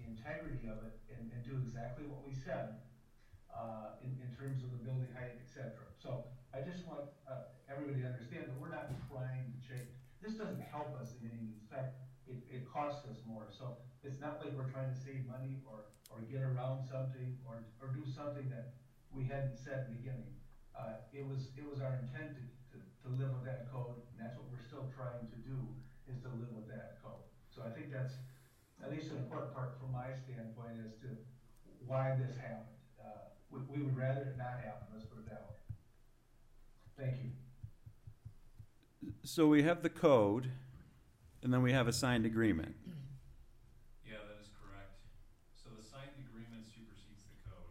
integrity of it and do exactly what we said in terms of the building height, et cetera. So I just want everybody to understand that we're not trying to change. This doesn't help us in any means. In fact, it costs us more. So it's not like we're trying to save money or get around something or do something that we hadn't said in the beginning. It was our intent to live with that code, and that's what we're still trying to do, is to live with that code. So I think that's at least an important part from my standpoint as to why this happened. We would rather it not happen, let's put it that way. Thank you. So we have the code, and then we have a signed agreement. Yeah, that is correct. So the signed agreement supersedes the code.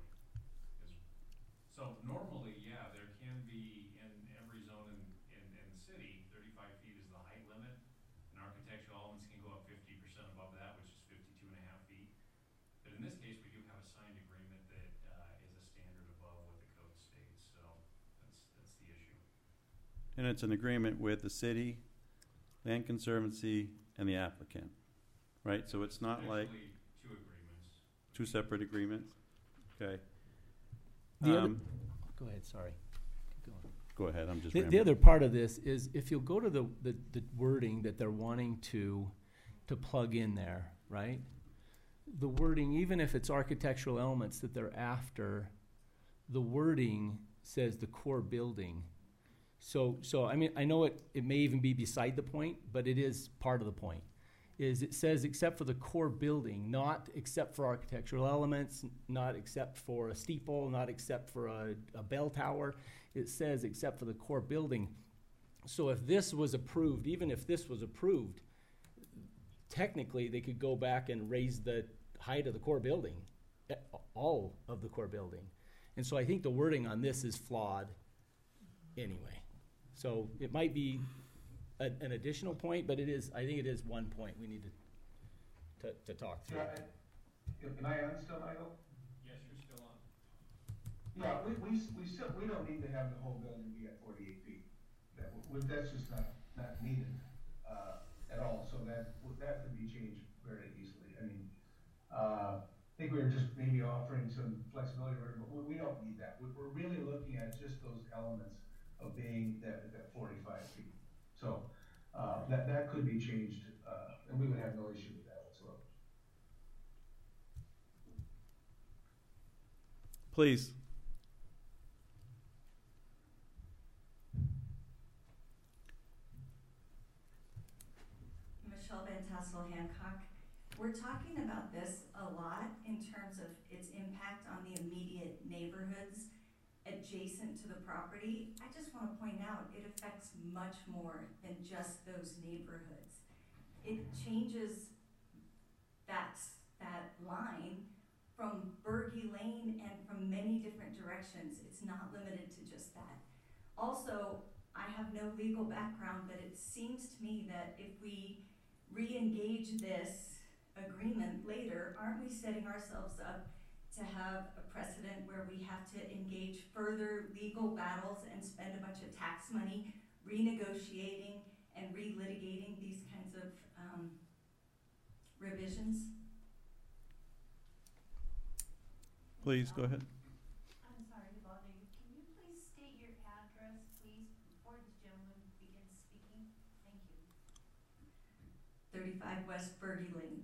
So normally, yeah, there can be in every zone in the city, 35 feet is the height limit, and architectural elements can go up 50% above that, which is 52 and a half feet. But in this case, we do have a signed agreement that is a standard above what the code states. So that's the issue. And it's an agreement with the city, Land Conservancy, and the applicant, right? So it's not like Actually, two agreements. two separate agreements? Okay. Go ahead, sorry. Keep going. Go ahead, I'm just The other part of this is if you'll go to the wording that they're wanting to plug in there, right? The wording, even if it's architectural elements that they're after, the wording says the core building. So I mean, I know it may even be beside the point, but it is part of the point. Is it says except for the core building, not except for architectural elements, not except for a steeple, not except for a bell tower. It says except for the core building. So if this was approved, even if this was approved, technically they could go back and raise the height of the core building, all of the core building. And so I think the wording on this is flawed anyway. So it might be an additional point, but I think it is one point we need to talk through. Am I on still, Michael? Yes, you're still on. Yeah, we don't need to have the whole building be at 48 feet. That's just not needed at all. So that could be changed very easily. I mean, I think we were just maybe offering some flexibility, but we don't need that. We're really looking at just those elements of being that 45 feet. So that could be changed, and we would have no issue with that whatsoever. Please. Michelle Van Tassel, Hancock. We're talking about this a lot in terms of its impact on the immediate neighborhoods adjacent to the property. I just want to point out it affects much more than just those neighborhoods. It changes that line from Berge Lane and from many different directions. It's not limited to just that. Also, I have no legal background, but it seems to me that if we re-engage this agreement later, aren't we setting ourselves up to have a precedent where we have to engage further legal battles and spend a bunch of tax money renegotiating and relitigating these kinds of revisions? Please, go ahead. I'm sorry to bother you. Can you please state your address, please, before this gentleman begins speaking? Thank you. 35 West Berge Lane.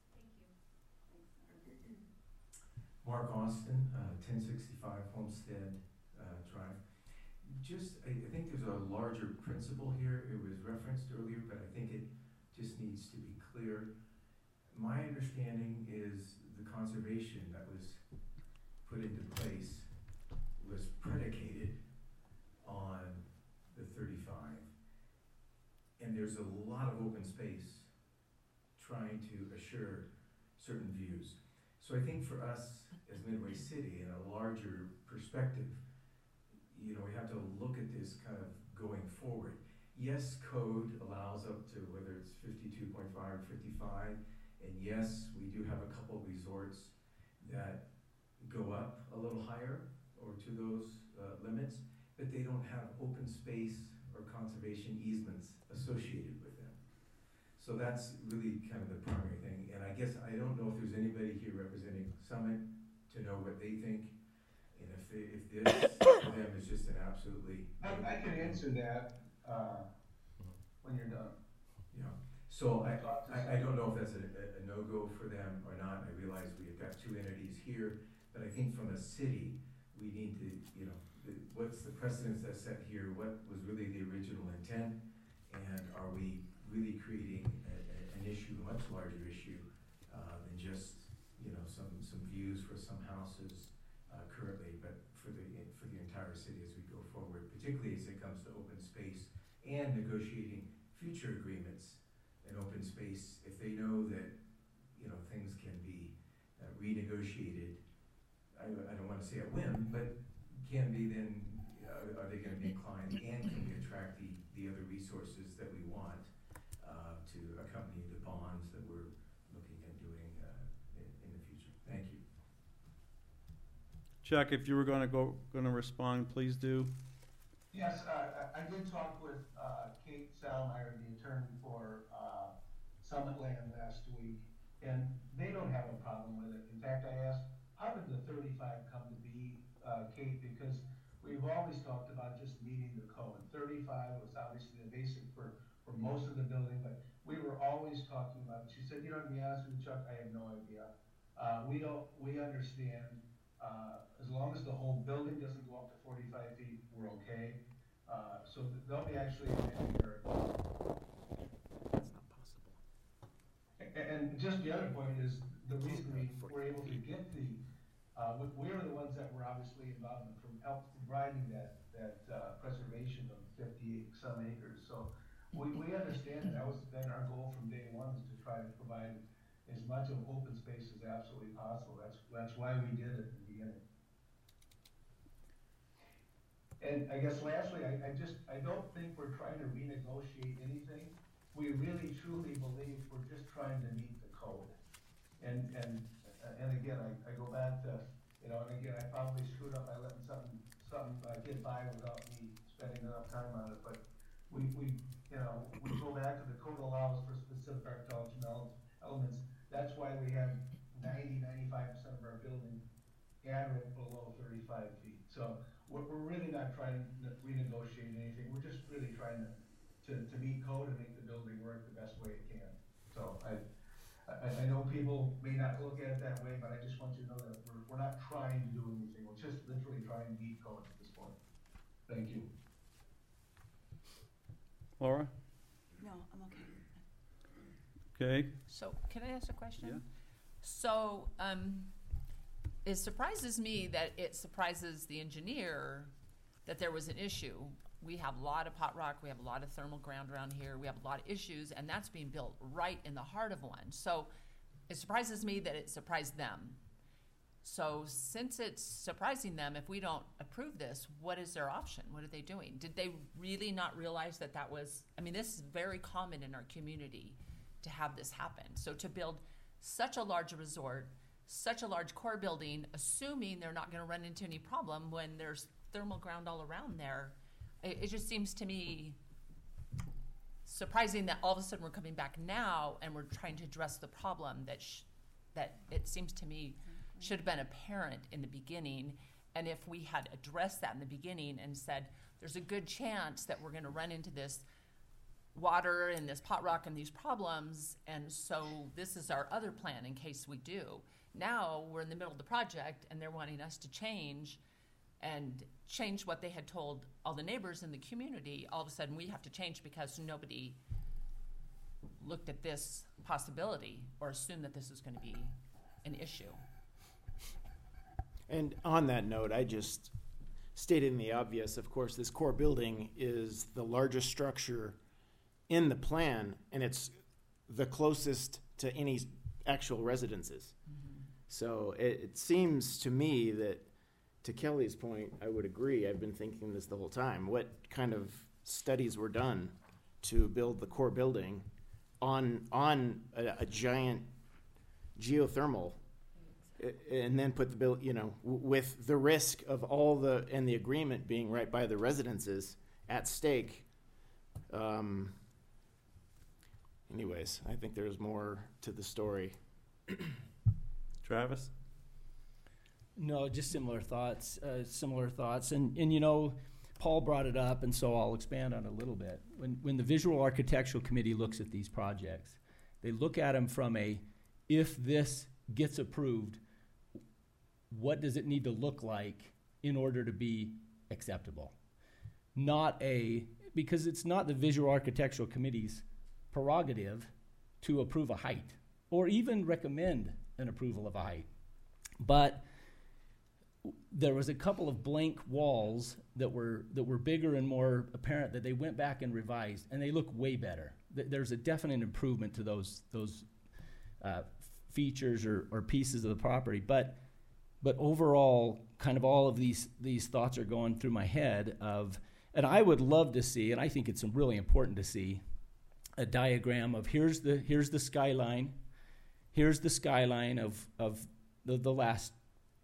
Mark Austin, 1065 Homestead Drive. I think there's a larger principle here. It was referenced earlier, but I think it just needs to be clear. My understanding is the conservation that was put into place was predicated on the 35. And there's a lot of open space trying to assure certain views. So I think for us as Midway City in a larger perspective, we have to look at this kind of going forward. Yes, code allows up to whether it's 52.5 or 55, and yes, we do have a couple of resorts that go up a little higher or to those limits, but they don't have open space or conservation easements associated with them. So that's really kind of the primary thing. And I guess I don't know if there's anybody here Summit to know what they think, and if this for them is just an absolutely. I can answer that, when you're done. Yeah, so I don't know if that's a no-go for them or not. I realize we've got two entities here, but I think from a city, we need to, what's the precedence that's set here? What was really the original intent? And are we really creating an issue, a much larger issue, than just, some views for some houses currently, but for the entire city as we go forward, particularly as it comes to open space and negotiating future agreements in open space. If they know that, things can be renegotiated, I don't want to say a whim, but can be, then are they going to be inclined, and can we attract the other resources that we want to accompany the bonds that we're looking at doing in the future? Thank you. Chuck, if you were going to respond, please do. Yes, I did talk with Kate Salmeyer, the attorney for Summit Land last week, and they don't have a problem with it. In fact, I asked, how did the 35 come to be, Kate? Because we've always talked about just meeting the code. 35 was obviously the basic for most of the building, but we were always talking about it. She said, to be honest with you, Chuck, I have no idea. We understand, as long as the whole building doesn't go up to 45 feet, we're okay. So they'll be actually in there. That's not possible. And just the other point is, the reason we were able to get we were the ones that were obviously involved in providing that preservation of 58 some acres. So we understand that was been our goal from day one, is to try to provide as much of open space as absolutely possible. That's why we did it in the beginning. And I guess lastly, I don't think we're trying to renegotiate anything. We really truly believe we're just trying to meet the code. And again, I go back to, and again, I probably screwed up by letting something get by without me spending enough time on it. But we go back to the code allows for specific architectural elements. That's why we have 95% of our building at or below 35 feet. So we're really not trying to renegotiate anything. We're just really trying to meet code and make the building work the best way it can. So I know people may not look at it that way, but I just want you to know that we're not trying to do anything. We're just literally trying to meet code at this point. Thank you. Laura? No, I'm okay. Okay. So, can I ask a question? Yeah. So, it surprises me that it surprises the engineer that there was an issue. We have a lot of hot rock, we have a lot of thermal ground around here, we have a lot of issues, and that's being built right in the heart of one. So it surprises me that it surprised them. So since it's surprising them, if we don't approve this, what is their option? What are they doing? Did they really not realize that was, this is very common in our community to have this happen. So to build such a large resort, such a large core building, assuming they're not gonna run into any problem when there's thermal ground all around there, it just seems to me surprising that all of a sudden we're coming back now and we're trying to address the problem that it seems to me should have been apparent in the beginning. And if we had addressed that in the beginning and said, there's a good chance that we're going to run into this water and this pot rock and these problems, and so this is our other plan in case we do. Now we're in the middle of the project and they're wanting us to change what they had told all the neighbors in the community. All of a sudden we have to change because nobody looked at this possibility or assumed that this was going to be an issue. And on that note, I just stated the obvious. Of course, this core building is the largest structure in the plan, and it's the closest to any actual residences. Mm-hmm. So it seems to me that, to Kelly's point, I would agree. I've been thinking this the whole time. What kind of studies were done to build the core building on a giant geothermal, and then put the build, with the risk of and the agreement being right by the residences at stake. Anyways, I think there's more to the story. Travis? No, just similar thoughts, And you know, Paul brought it up, and so I'll expand on it a little bit. When the Visual Architectural Committee looks at these projects, they look at them from if this gets approved, what does it need to look like in order to be acceptable? Because it's not the Visual Architectural Committee's prerogative to approve a height or even recommend an approval of a height. But there was a couple of blank walls that were bigger and more apparent that they went back and revised, and they look way better. There's a definite improvement to those features or pieces of the property. But overall, kind of all of these thoughts are going through my head and I would love to see, and I think it's really important to see, a diagram of here's the skyline, here's the skyline of the last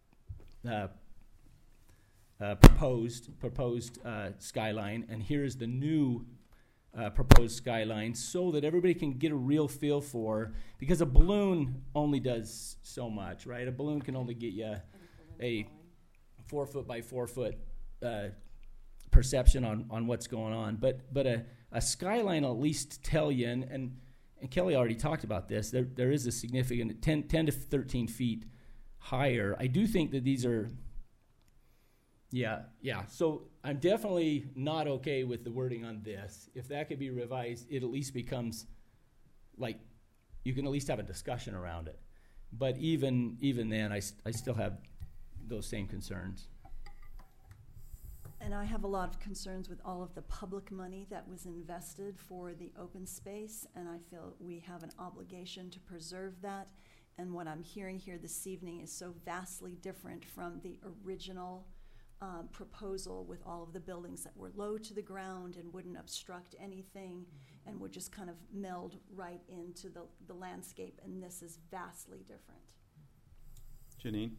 proposed skyline, and here's the new proposed skyline, so that everybody can get a real feel for, because a balloon only does so much, right? A balloon can only get you a 4 foot by 4 foot perception on what's going on, but a skyline will at least tell you, and Kelly already talked about this, there is a significant 10 to 13 feet higher. I do think that these are, yeah. So I'm definitely not okay with the wording on this. If that could be revised, it at least becomes like, you can at least have a discussion around it. But even then, I still have those same concerns. And I have a lot of concerns with all of the public money that was invested for the open space, and I feel we have an obligation to preserve that. And what I'm hearing here this evening is so vastly different from the original proposal, with all of the buildings that were low to the ground and wouldn't obstruct anything and would just kind of meld right into the landscape, and this is vastly different. Janine?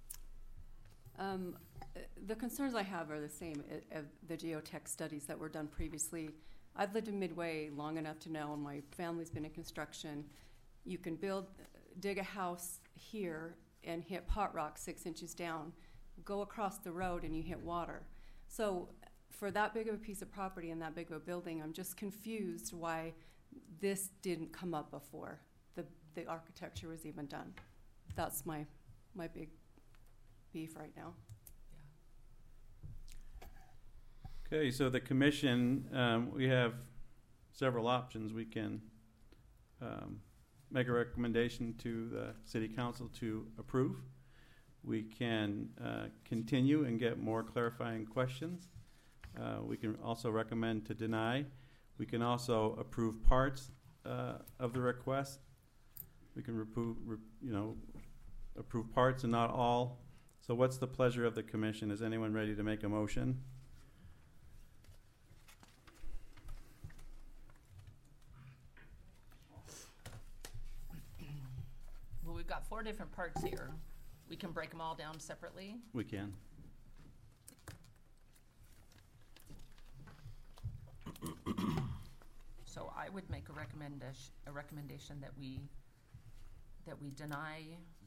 The concerns I have are the same of the geotech studies that were done previously. I've lived in Midway long enough to know, and my family's been in construction, you can dig a house here and hit pot rock 6 inches down, go across the road and you hit water. So for that big of a piece of property and that big of a building, I'm just confused why this didn't come up before the architecture was even done. That's my big beef right now. Okay, so the commission, we have several options. We can make a recommendation to the city council to approve. We can continue and get more clarifying questions. We can also recommend to deny. We can also approve parts of the request. We can approve parts and not all. So what's the pleasure of the commission? Is anyone ready to make a motion? Well, we've got 4 different parts here. We can break them all down separately. We can. So I would make a recommendation that we deny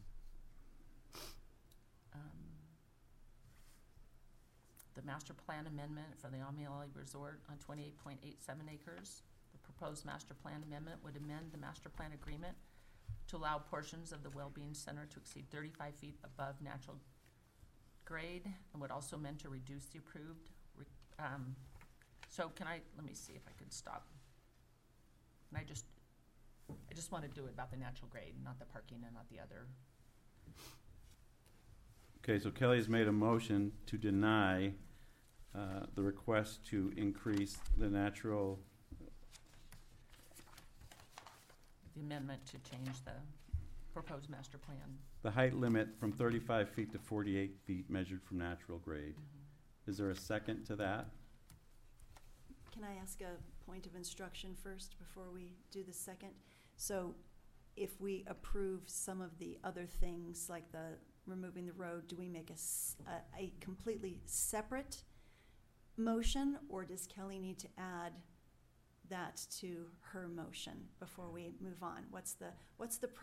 the master plan amendment for the Amiali Resort on 28.87 acres. The proposed master plan amendment would amend the master plan agreement to allow portions of the Wellbeing Center to exceed 35 feet above natural grade, and would also amend to reduce the approved. Let me see if I could stop. And I just want to do it about the natural grade, not the parking and not the other. Okay, so Kelly's made a motion to deny the request to increase the amendment to change the proposed master plan. the height limit from 35 feet to 48 feet measured from natural grade. Mm-hmm. Is there a second to that? Can I ask a point of instruction first before we do the second? So if we approve some of the other things, like the removing the road, do we make a completely separate motion, or does Kelly need to add that to her motion before we move on? What's the